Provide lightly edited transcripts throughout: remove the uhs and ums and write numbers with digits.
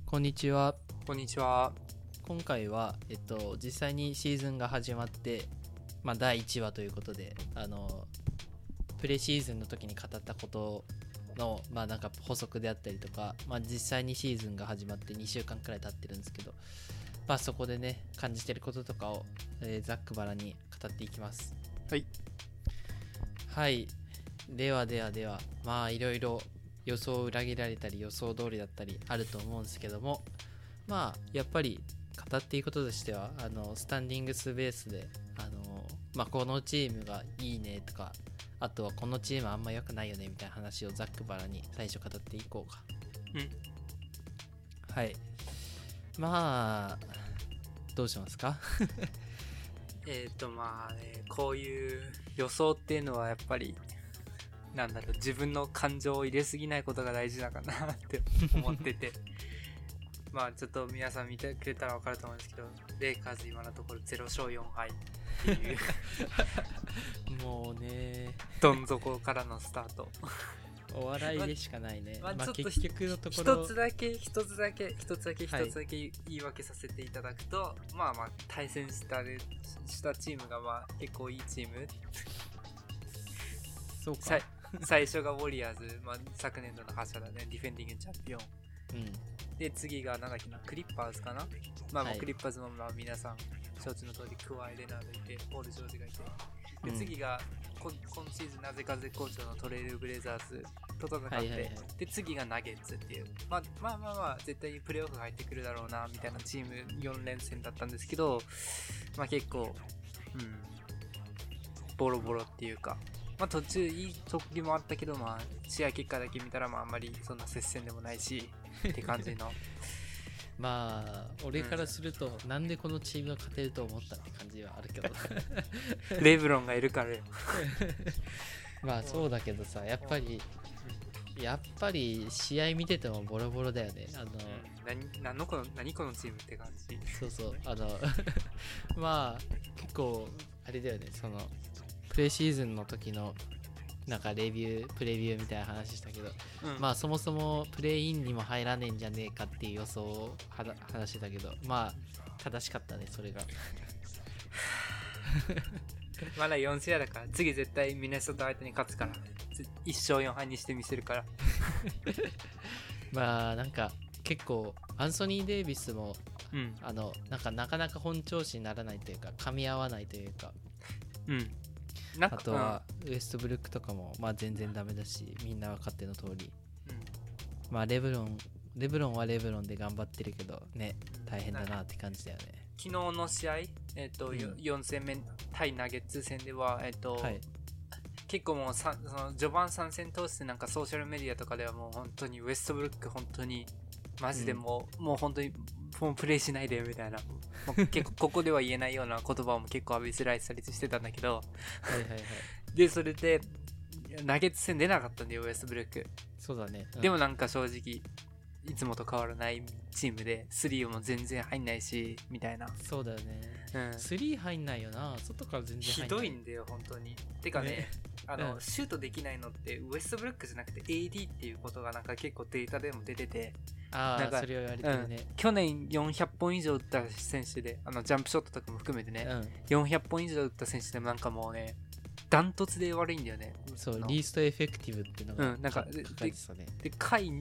こんにちは。 こんにちは。 今回は、実際にシーズンが始まって、第1話ということで、プレシーズンの時に語ったことの、なんか補足であったりとか、実際にシーズンが始まって2週間くらい経ってるんですけど、そこでね、感じてることとかを、ざっくばらに語っていきます。 はい。 はい。では、いろいろ予想を裏切られたり予想通りだったりあると思うんですけども、やっぱり語っていくこととしてはスタンディングスベースでこのチームがいいねとか、あとはこのチームあんま良くないよねみたいな話をざっくばらに最初語っていこうか。はい。どうしますか？ こういう予想っていうのはやっぱり自分の感情を入れすぎないことが大事だかなって思っててちょっと皆さん見てくれたら分かると思うんですけど、レイカーズ今のところ0勝4敗っていうもうね、 どん底からのスタートお笑いでしかないね。 ちょっと結局のところ一つだけ言い訳させていただくと、対戦したチームが結構いいチーム。 そうか。 最初がウォリアーズ、昨年度の覇者だね、ディフェンディングチャンピオン。で、次がクリッパーズかな。クリッパーズも皆さん承知の通り、クワイ・レナードいて、ポール・ジョージがいて。で、次が今シーズンなぜか絶好調のトレイル・ブレザーズと戦って、で、次がナゲッツっていう。絶対にプレーオフ入ってくるだろうな、みたいなチーム4連戦だったんですけど、結構、ボロボロっていうか、途中いい時もあったけど、試合結果だけ見たらあんまりそんな接戦でもないしって感じの俺からすると、なんでこのチームが勝てると思ったって感じはあるけどレブロンがいるからよそうだけどさ、やっぱり試合見ててもボロボロだよね。 何このチームって感じ。 そう結構あれだよね、そのプレシーズンの時のなんかプレビューみたいな話したけど、そもそもプレイインにも入らねえんじゃねえかっていう予想を話してたけど、正しかったね、それがまだ4試合だから、次絶対ミネソタ相手に勝つから、1勝4敗にしてみせるからなんか結構アンソニー・デイビスも、なかなか本調子にならないというか、噛み合わないというか、あとはウエストブルックとかも全然ダメだし、みんな分かっての通り、レブロンはレブロンで頑張ってるけどね、大変だなって感じだよね。 昨日の試合、4戦目対ナゲッツ戦では、結構もうその序盤3戦通してソーシャルメディアとかではもう本当にウエストブルック本当にマジでもう本当にもうプレイしないでみたいな、結構ここでは言えないような言葉も結構浴びせられたりしてたんだけどでそれでナゲッツ戦出なかったんだよ、ウエストブルック。 そうだね、 でも正直いつもと変わらないチームでスリーも全然入んないしみたいな。 そうだよね、スリー入んないよな、外から全然入んない。 ひどいんだよ本当に。てかね、シュートできないのってウエストブルックじゃなくて AD っていうことが結構データでも出てて、 それを言われてるね、 去年400本以上打った選手で、ジャンプショットとかも含めてね、400本以上打った選手でももうねダントツで悪いんだよね。 そう、リーストエフェクティブっていうのが書かれてたね。 で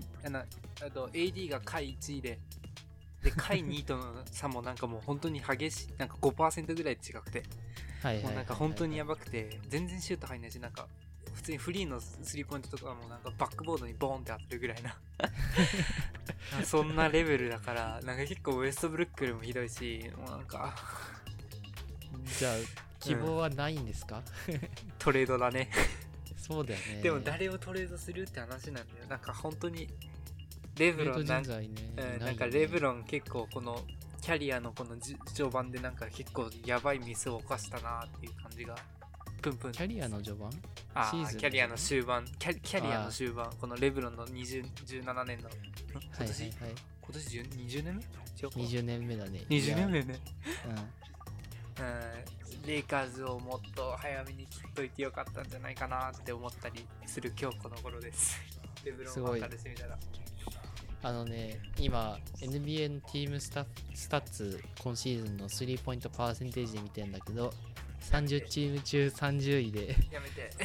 AD が下位1位で下位2位との差ももう本当に激しい、5% ぐらい違くて、もう本当にやばくて、全然シュート入んないし、普通にフリーのスリーポイントとかもバックボードにボーンって当たるぐらいなそんなレベルだから、結構ウエストブルックよりもひどいし、もうじゃあ希望はないんですか？ トレードだねそうだよね。 でも誰をトレードするって話なんだよ。本当にレブロンレブロン結構このキャリアのこの序盤で結構やばいミスを犯したなっていう感じがプンプン。 キャリアの序盤？ シーズンキャリアの終盤、キャリアの終盤、このレブロンの17年の今年20年目？ 20年目だね。 20年目ね。レイカーズをもっと早めに切っといてよかったんじゃないかなって思ったりする今日この頃です。レブロンファンからしてみたら。 今 NBA のチームスタッツ今シーズンのスリーポイントパーセンテージで見てんだけど、30チーム中30位でやめて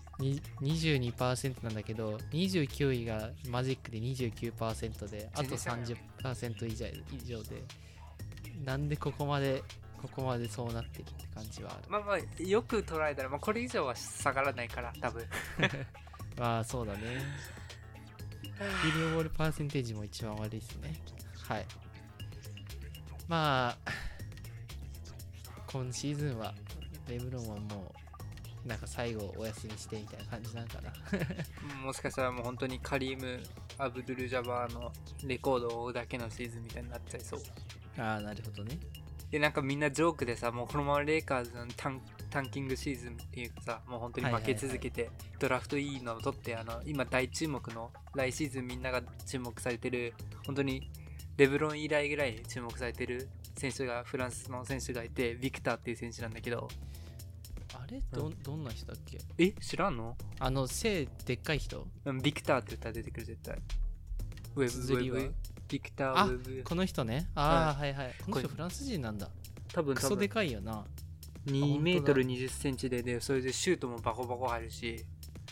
22% なんだけど、29位がマジックで 29% で、あと 30% 以上で、なんでここまでそうなってるって感じはある。 まあまあよく捉えたら、まあ、これ以上は下がらないから多分まあそうだね。フィールドボールパーセンテージも一番悪いですね。はい。まあ今シーズンはレブロンはもうなんか最後お休みしてみたいな感じなんかなもしかしたらもう本当にカリーム・アブドゥル・ジャバーのレコードを追うだけのシーズンみたいになっちゃいそう。 ああ、なるほどね。 でなんかみんなジョークでさ、もうこのままレイカーズのタンキングシーズンっていうかさ、もう本当に負け続けて、ドラフトいいのを取って、今大注目の来シーズンみんなが注目されてる、本当にレブロン以来ぐらい注目されてる選手が、フランスの選手がいて、ビクターっていう選手なんだけど、 あれどんな人だっけ？ 知らんの？ 背でっかい人？ ビクターって言ったら出てくる絶対。ウェブビクター・ウェブ。 この人ね。はいはい。この人フランス人なんだ。 多分クソでかいよな。 2メートル20センチで、それでシュートもバコバコ入るし、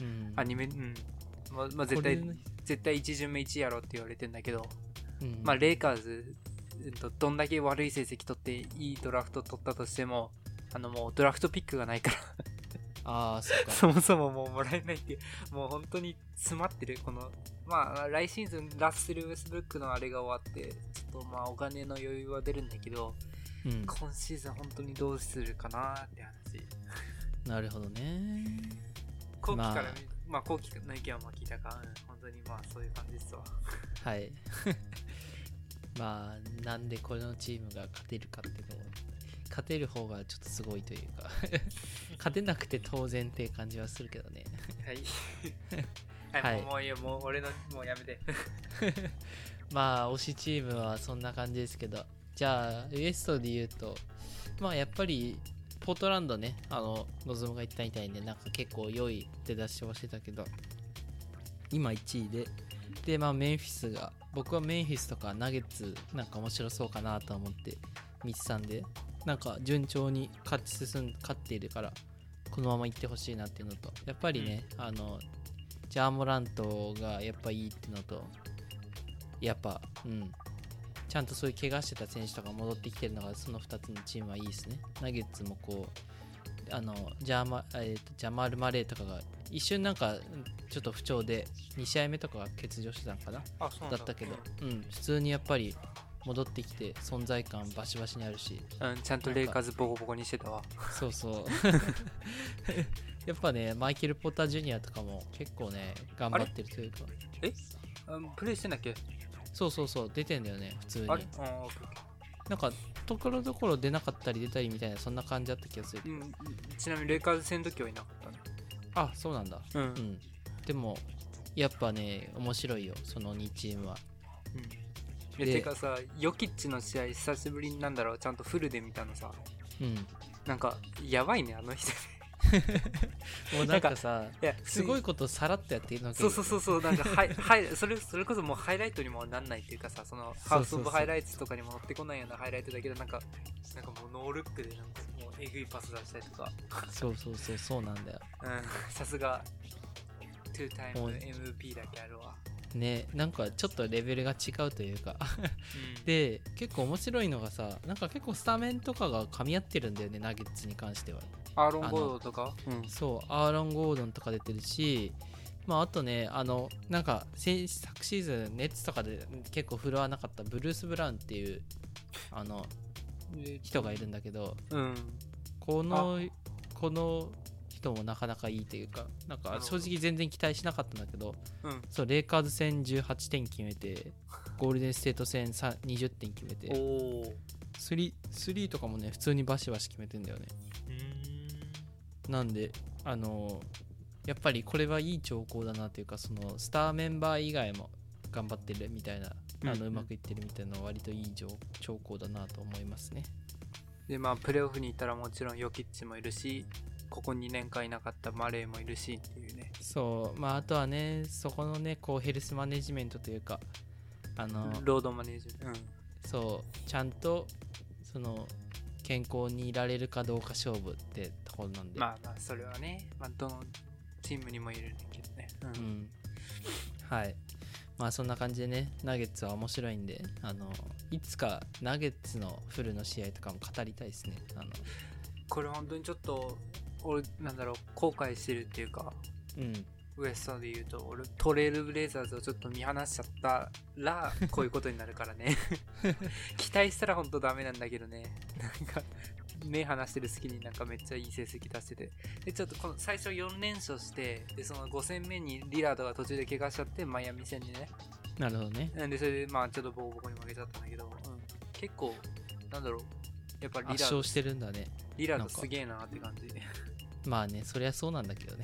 まあ絶対1巡目1やろって言われてんだけど、まあレイカーズ、どんだけ悪い成績取っていいドラフト取ったとしても、もうドラフトピックがないからそうか。 そもそももうもらえないっていう、もう本当に詰まってる。まあ来シーズンラッセル・ウェスブルックのあれが終わって、ちょっとまあお金の余裕は出るんだけど、今シーズン本当にどうするかなって話。 なるほどね。 後期からまあ後期の意見はまあ聞いたか、本当にまあそういう感じですわ。 はいまあなんでこのチームが勝てるかっていうのを、勝てる方がちょっとすごいというか勝てなくて当然っていう感じはするけどねはい、もういいよ、もう俺のもうやめてまあ推しチームはそんな感じですけど、じゃあウエストで言うと、まあやっぱりポートランドね、ノズムが言ったみたいにね、なんか結構良い出だしをしてたけど、今1位でまあメンフィスが、僕はメンフィスとかナゲッツなんか面白そうかなと思って見てたんで、なんか順調に勝っているからこのまま行ってほしいなっていうのと、やっぱりね、ジャーモラントがやっぱいいっていうのと、やっぱちゃんとそういう怪我してた選手とか戻ってきてるのが、その2つのチームはいいですね。ナゲッツもこうジャマール・マレーとかが一瞬なんかちょっと不調で2試合目とかが欠場してたのかな、だったけど、普通にやっぱり戻ってきて存在感バシバシにあるし、 ちゃんとレイカーズボコボコにしてたわ。 そうやっぱね、マイケル・ポッター・ジュニアとかも結構ね頑張ってるというか。 プレイしてんだっけ？ そう出てんだよね普通に。なんかところどころ出なかったり出たりみたいな、そんな感じだった気がする。 ちなみにレイカーズ戦の時はいなかったね。 あ、そうなんだ。でもやっぱね面白いよ、その2チームは。 てかさ、ヨキッチの試合久しぶりにちゃんとフルで見たのさ、なんかやばいね、あの人もうなんかさ、すごいことさらっとやってるの。 そうなんかそれこそもうハイライトにもなんないっていうかさ、そのハウスオブハイライトとかにも乗ってこないようなハイライトだけど、なんかもうノールックでなんかもうえぐいパス出したりとか。 そうなんだよ。 さすが2タイム MVP だけあるわね。なんかちょっとレベルが違うというかで結構面白いのがさ、なんか結構スタメンとかが噛み合ってるんだよね、ナゲッツに関しては。 アーロン・ゴードンとか、 そう、アーロン・ゴードンとか出てるし、まああとね、なんか昨シーズンネッツとかで結構振るわなかったブルース・ブラウンっていう人がいるんだけど、この人もなかなかいいというか、なんか正直全然期待しなかったんだけど、そうレイカーズ戦18点決めて、ゴールデンステート戦20点決めて、スリーとかもね普通にバシバシ決めてんだよね。なんでやっぱりこれはいい兆候だなというか、そのスターメンバー以外も頑張ってるみたいな、うまくいってるみたいなのは割といい兆候だなと思いますね。 でまあプレーオフに行ったらもちろんヨキッチもいるし、ここ2年間いなかったマレーもいるしっていうね。 そう、まああとはね、そこのねこうヘルスマネジメントというか、 ロードマネージャー、 そうちゃんとその健康にいられるかどうか勝負ってところなんで、 まあそれはね、どのチームにもいるんだけどね。 はい。まあそんな感じでね、ナゲッツは面白いんで、いつかナゲッツのフルの試合とかも語りたいですね。 これ本当にちょっと俺後悔してるっていうか、ウエストで言うと俺トレイルブレイザーズをちょっと見放しちゃったらこういうことになるからね。期待したら本当ダメなんだけどね。目離してる隙にめっちゃいい成績出してて、でちょっとこの最初4連勝して、でその5戦目にリラードが途中で怪我しちゃってマイアミ戦にね。 なるほどね。 でそれでちょっとボコボコに負けちゃったんだけど、結構やっぱ圧勝してるんだね。 リラードすげえなって感じ。 まあね、そりゃそうなんだけどね。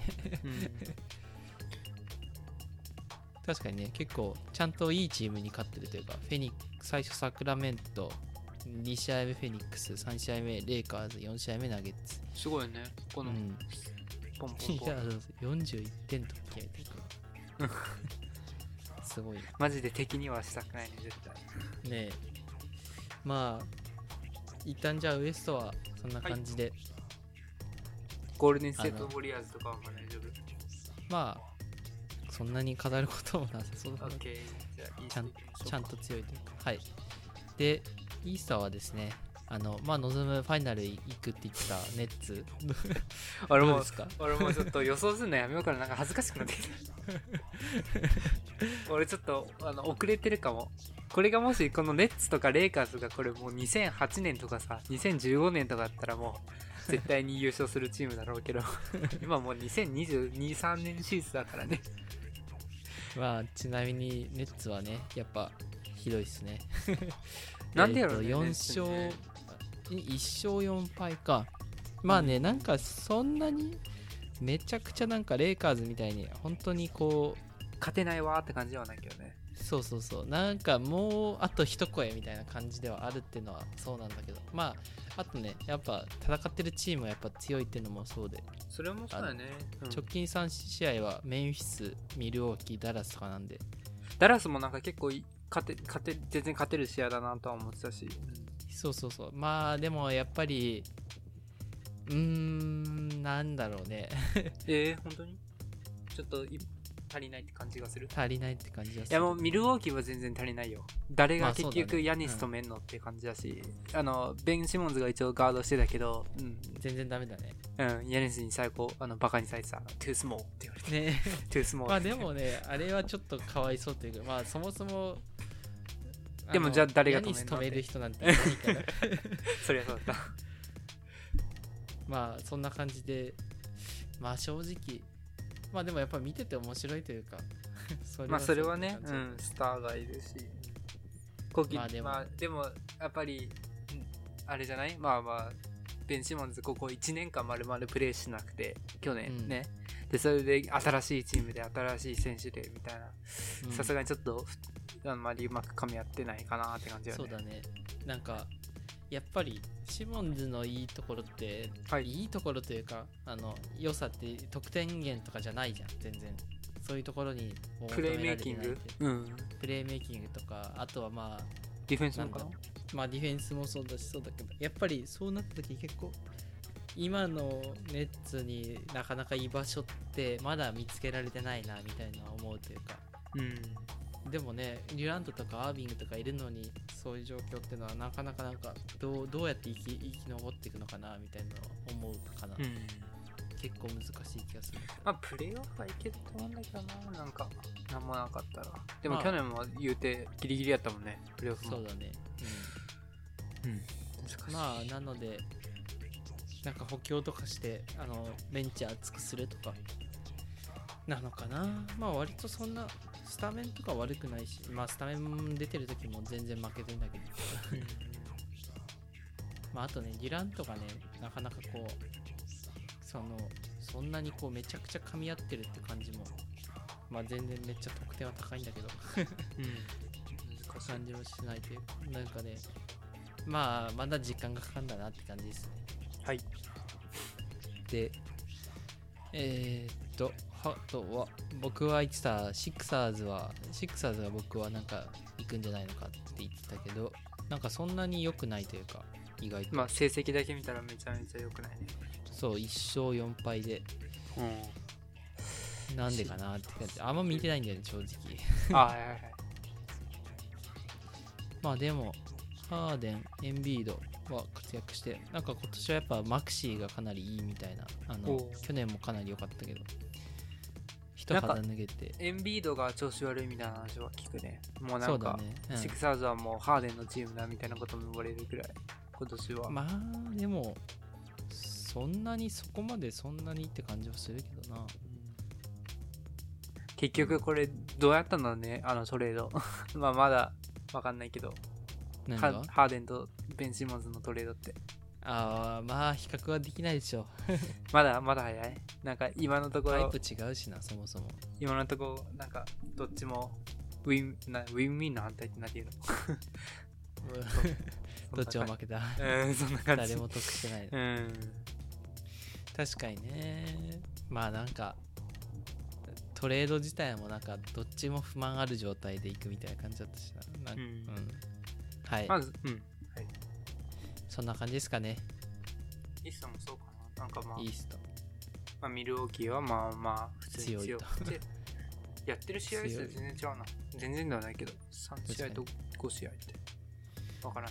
確かにね、結構ちゃんといいチームに勝ってるというか、最初サクラメント、2試合目フェニックス、3試合目レイカーズ、4試合目ナゲッツ。 すごいね、この、 ポンポンポン。いや、41点と気合いてるから。すごい。 マジで敵にはしたくないね、絶対。 ねえ。まあ、一旦じゃあウエストはそんな感じで。 ゴールデンステートウォリアーズとかは大丈夫？ まあ、そんなに語ることもなさそうだね。 じゃあちゃんと強いというか。はい。で、イースターはですね、望むファイナル行くって言ってたネッツ。 俺もちょっと予想するのやめようから、恥ずかしくなってきた。俺ちょっと遅れてるかも。これがもしこのネッツとかレイカーズがこれもう2008年とかさ、2015年とかだったらもう絶対に優勝するチームだろうけど、今もう2022、3年シーズンだからね。 まあちなみにネッツはね、やっぱひどいっすね。 なんでやろうね。 4勝、1勝4敗か。まあね、そんなにめちゃくちゃレイカーズみたいに本当にこう勝てないわーって感じではないけどね。 そうもうあと一声みたいな感じではあるっていうのはそうなんだけど、まああとね、やっぱ戦ってるチームはやっぱ強いっていうのもそうで、 それもそうだね。 直近3試合はメンフィス、ミルウォーキー、ダラスとかなんで、 ダラスも結構全然勝てる試合だなとは思ってたし、 そうまあでもやっぱりなんだろうね。 本当にちょっと足りないって感じがする。 足りないって感じがする。 いやもうミルウォーキーは全然足りないよ。誰が結局ヤニス止めんのって感じだし、ベン・シモンズが一応ガードしてたけど、 全然ダメだね。 ヤニスに最高バカにされてた。トゥースモーって言われてね。 トゥースモー。 まあでもね、あれはちょっとかわいそうというか、まあそもそもでもじゃあ誰が止める人なんていないから。 そりゃそうだった。 まあそんな感じで、まあ正直まあでもやっぱ見てて面白いというかそれはね、スターがいるし、まあでもやっぱりあれじゃない、ベン・シモンズここ1年間丸々プレーしなくて、去年ね、でそれで新しいチームで新しい選手でみたいな、さすがにちょっとあんまりうまく噛み合ってないかなって感じだよね。 そうだね。やっぱりシモンズのいいところって、いいところというか良さって得点源とかじゃないじゃん、全然。そういうところにプレーメイキング、 プレーメイキングとか、あとはまあディフェンスもかな。 まあディフェンスもそうだし、そうだけどやっぱりそうなった時結構今のネッツになかなか居場所ってまだ見つけられてないなみたいな思うというか、でもね、デュラントとかアービングとかいるのにそういう状況っていうのはなかなかどうやって生き残っていくのかなみたいなのを思うかな、結構難しい気がする。 プレーオフはいけると思うんだけどな、なんもなかったら。でも去年も言うてギリギリやったもんね、プレーオフも。 そうだね。まあなので補強とかしてベンチ厚くするとかなのかな。まあ割とそんなスタメンとか悪くないし、まあスタメン出てる時も全然負けてんだけどまああとね、デュラントがね、なかなかこうそんなにこうめちゃくちゃ噛み合ってるって感じも、まあ全然めっちゃ得点は高いんだけど感じもしないというか、ね、まあまだ時間がかかるんだなって感じですね。 はい。 であとは僕は言ってたシクサーズは僕は1 行くんじゃないのかって言ってたけど、なんかそんなに良くないというか、意外と。 まあ成績だけ見たらめちゃめちゃ良くないね。 そう、1勝4敗で。なんでかなって感じ。あんま見てないんだよね、正直。 はいはいはい。 まあでも、ハーデン、エンビードは活躍して、なんか今年はやっぱマクシーがかなりいいみたいな。去年もかなり良かったけど。一肌脱げて。 エンビードが調子悪いみたいな話は聞くね。もうなんか、 ね、 シクサーズはもうハーデンのチームだみたいなことも言われるくらい、今年は。 まあでも、そんなにそこまでそんなにって感じはするけどな。 結局これどうやったのね、トレード。まあまだわかんないけど。ハーデンとベン・シモンズのトレードって。 ああ、まあ比較はできないでしょ。 まだ早い。なんか今のところ。 タイプ違うしな、そもそも。 今のところ、なんかどっちもウィンウィンの反対って何て言うの？ どっちも負けた。 そんな感じ。 誰も得してない。確かにね。まあなんかトレード自体もなんかどっちも不満ある状態でいくみたいな感じだったしな。はい。 まず、はい。 そんな感じですかね。 イーストもそうかな。なんかまあ、 イースト。 まあ、ミルウォーキーはまあまあ普通に強くて、やってる試合数全然違うな。全然ではないけど、3試合と5試合ってわからない。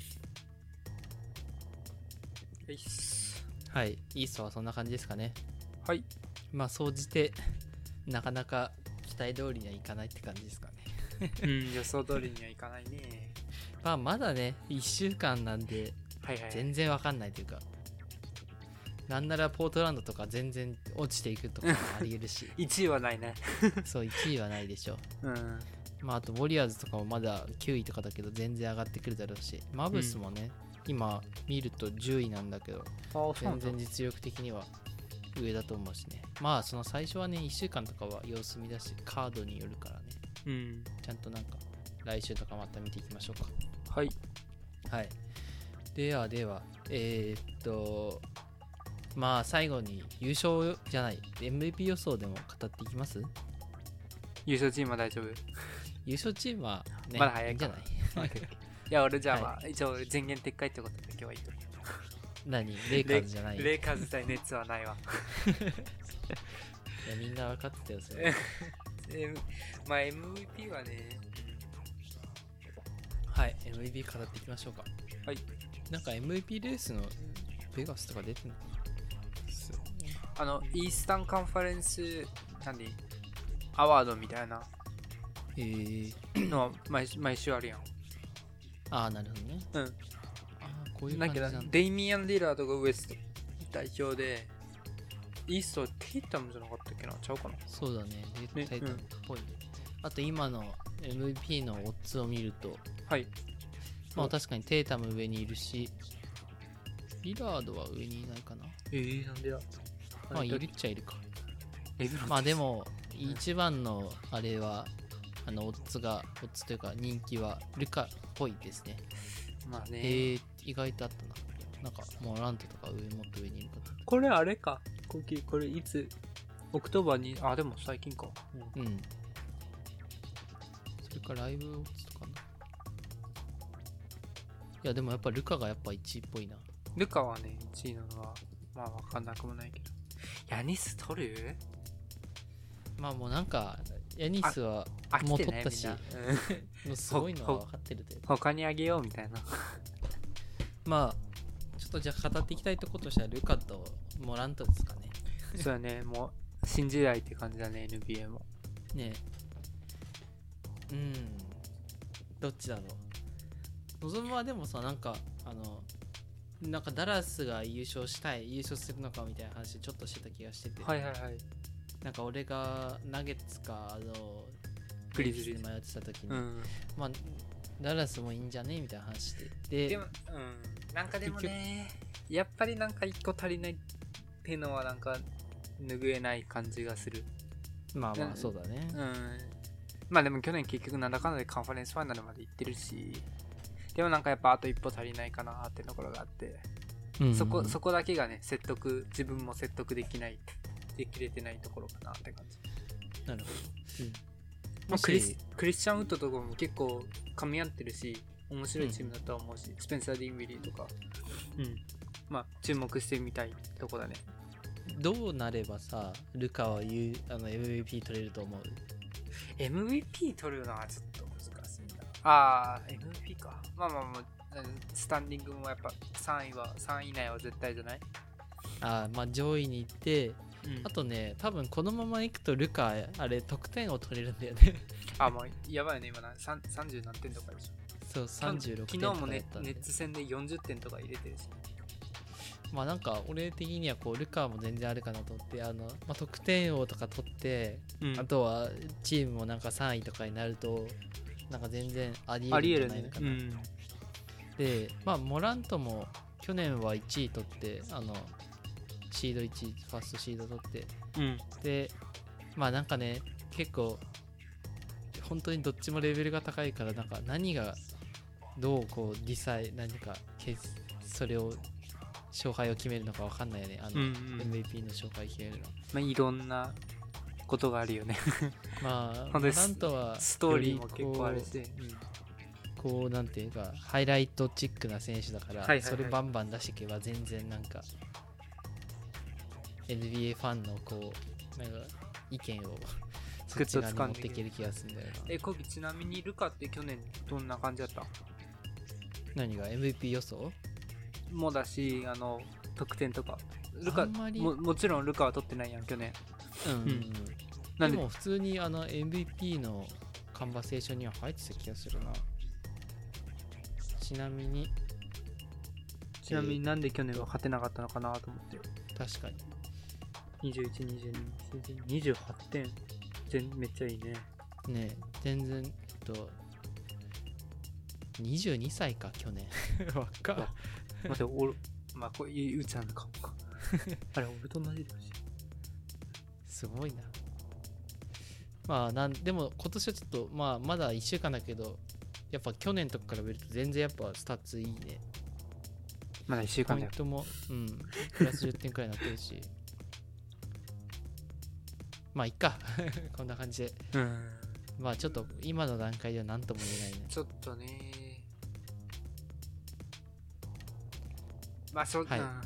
はい、イーストはそんな感じですかね。 はい。 まあ総じてなかなか期待通りにはいかないって感じですかね。 予想通りにはいかないね。 まあまだね1週間なんで全然わかんないというか、なんならポートランドとか全然落ちていくとかもありえるし 1位はないね。 そう1位はないでしょ。まああとウォリアーズとかもまだ9位とかだけど全然上がってくるだろうし、マブスもね、今見ると10位なんだけど全然実力的には上だと思うしね。まあその最初はね1週間とかは様子見だしカードによるからね、ちゃんとなんか来週とかまた見ていきましょうか。 はいはい。ではまあ最後に優勝じゃない MVP 予想でも語っていきます？ 優勝チームは大丈夫？ 優勝チームはねまだ早いんじゃない？ いや俺じゃあまあ、一応前言撤回ってことで今日はいいと。 何？レイカーズじゃない？ レイカーズ対ネッツはないわ。 いやみんな分かってたよそれ。 まあ MVP はね、 はい MVP 語っていきましょうか。 はい。 なんか MVP レースのベガスとか出てんの？ イースタンカンファレンスアワードみたいなのは毎週あるやん。 ああなるほどね。こういう感じなんだ。 デイミアン・リラードがウエスト代表で、イーストはテイタムじゃなかったっけな、ちゃうかな。 そうだね、テイタムっぽいね。あと今の MVP のオッズを見ると、 はい。 まあ確かにテイタム上にいるし、リラードは上にいないかな。 なんでだ。 まあいるっちゃいるか。まあでも一番のあれはオッズというか人気はルカっぽいですね。 まあね。 意外とあったな。なんかもうラントとかもっと上にいるかと。 これあれか。これいつオクトーバーに、でも最近か。それからライブオッズとかな。いやでもやっぱルカがやっぱ1位っぽいな。 ルカはね1位なのはまあ分かんなくもないけど。ヤニス取る？ まあもうなんかヤニスはもう取ったし、もうすごいのは分かってるで。 他にあげようみたいな。 まあちょっとじゃあ語っていきたいところとしてはルカとモラントですかね。 そうだね、もう新時代って感じだね NBA も。 ねどっちだろう。望むはでもさなんかなんかダラスが優勝するのかみたいな話ちょっとしてた気がしてて、なんか俺がナゲッツかグリズリーで迷ってた時に、まあダラスもいいんじゃねみたいな話してでもなんかでもねやっぱりなんか一個足りないっていうのはなんか拭えない感じがする。 まあそうだね。 まあでも去年結局なんだかんだでカンファレンスファイナルまで行ってるし、でもなんかやっぱあと一歩足りないかなってところがあって、そこだけがね自分も説得できれてないところかなって感じ。 なるほど。 クリスチャン・ウッドとかも結構噛み合ってるし面白いチームだとは思うし、スペンサー・ディンウィリーとか、まあ注目してみたいとこだね。 どうなればさルカはMVP 取れると思う？ MVP 取るのはちょっと難しいな。MVP か。まあスタンディングもやっぱ3位以内は絶対じゃない？ まあ上位に行って、あとね多分このまま行くとルカあれ得点を取れるんだよね。 もうやばいね今30何点とかでしょ。 そう36点とかだったんで。 昨日もネッツ戦で40点とか入れてるし。 まあなんか俺的にはこうルカも全然あるかなと思って得点王とか取って、あとはチームもなんか3位とかになるとなんか全然ありえるんじゃないのかな。でまあモラントも去年は1位取ってシード1位ファーストシード取って、でまあなんかね結構本当にどっちもレベルが高いからなんか何がどうこう何かそれを勝敗を決めるのか分かんないよね。MVP の勝敗決めるの。 まあいろんなことがあるよね。 まあモラントはストーリーも結構あるし、 こうなんていうかハイライトチックな選手だから、それバンバン出していけば全然なんか NBA ファンのこうなんか意見をそっち側に持っていける気がするんだよな。 コビちなみにルカって去年どんな感じだった？ 何が MVP 予想もだし得点とかルカ もちろんルカは取ってないやん去年。 でも普通にMVP のカンバセーションには入ってた気がするな。ちなみになんで去年は勝てなかったのかなと思って。 確かに21、22、28点めっちゃいいね。 全然22歳か去年。若っ。 待ってまあこういううちゃんかあれ俺と同じだしすごいな。まあでも今年はちょっとまだ1週間だけどやっぱ去年とかから見ると全然やっぱスタッツいいね。 まだ1週間だよ。 ポイントもプラス10点くらいになってるしまあいっかこんな感じで、まあちょっと今の段階では何とも言えないね。 ちょっとねまあ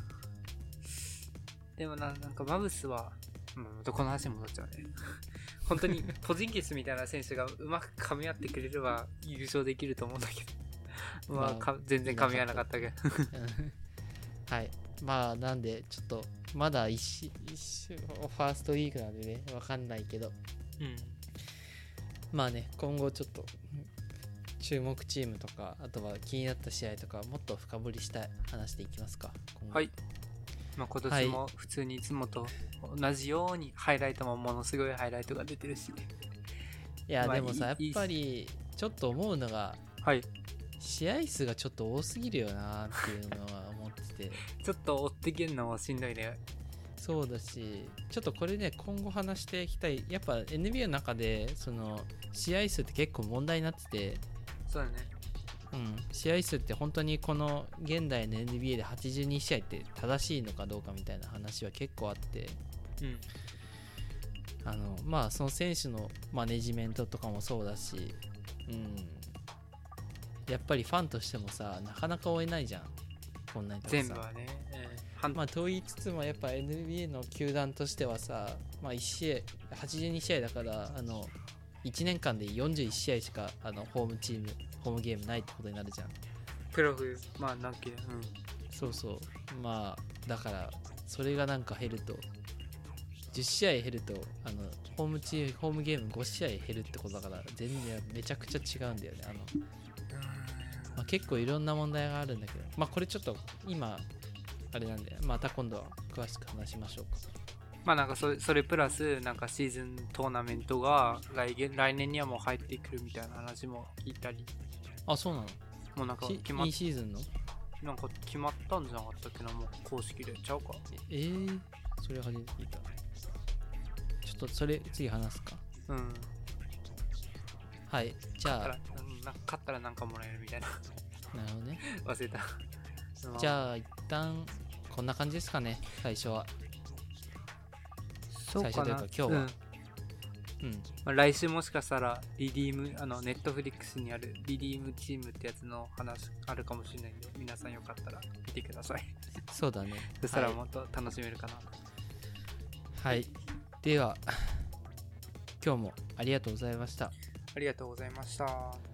でもなんかマブスはこの話に戻っちゃうね本当にポジンキスみたいな選手がうまく噛み合ってくれれば優勝できると思うんだけど全然噛み合わなかったけどはいまあなんでちょっとまだファーストウィークなんでね分かんないけど、まあね今後ちょっと注目チームとかあとは気になった試合とかもっと深掘りしたい話していきますか。 はい、今年も普通にいつもと同じようにハイライトもものすごいハイライトが出てるし、 いやでもさやっぱりちょっと思うのが、試合数がちょっと多すぎるよなっていうのは思っててちょっと追ってけんのもしんどいね。 そうだしちょっとこれね今後話していきたい。やっぱ NBA の中でその試合数って結構問題になってて、 そうだね、 試合数って本当にこの現代の NBA で82試合って正しいのかどうかみたいな話は結構あって、まあその選手のマネジメントとかもそうだし、やっぱりファンとしてもさなかなか追えないじゃんこんなにたくさん。 全部はね、 まあと言いつつもやっぱ NBA の球団としてはさ、まあ1試合82試合だから1年間で41試合しかホームゲームないってことになるじゃん。 プロフ何期だ。 そうそうまあだからそれがなんか減ると10試合減るとホームゲーム5試合減るってことだから全然めちゃくちゃ違うんだよね。結構いろんな問題があるんだけど、これちょっと今あれなんでまた今度は詳しく話しましょうか。 なんかそれプラスなんかシーズントーナメントが来年にはもう入ってくるみたいな話も聞いたり。 あ、そうなの？ もうなんかいいシーズンのなんか決まったんじゃなかったっけな、もう公式でちゃうか。 それ初めて聞いた。ちょっとそれ次話すか。はい、じゃあ勝ったらなんかもらえるみたいな。 なるほどね。 忘れた。 じゃあ一旦こんな感じですかね最初は。 そうかな。 最初というか今日は、 来週もしかしたらリディームネットフリックスにあるリディームチームってやつの話あるかもしれないんで、皆さんよかったら見てください。 そうだね。 そしたらもっと楽しめるかなと。 はい、では今日もありがとうございました。 ありがとうございました。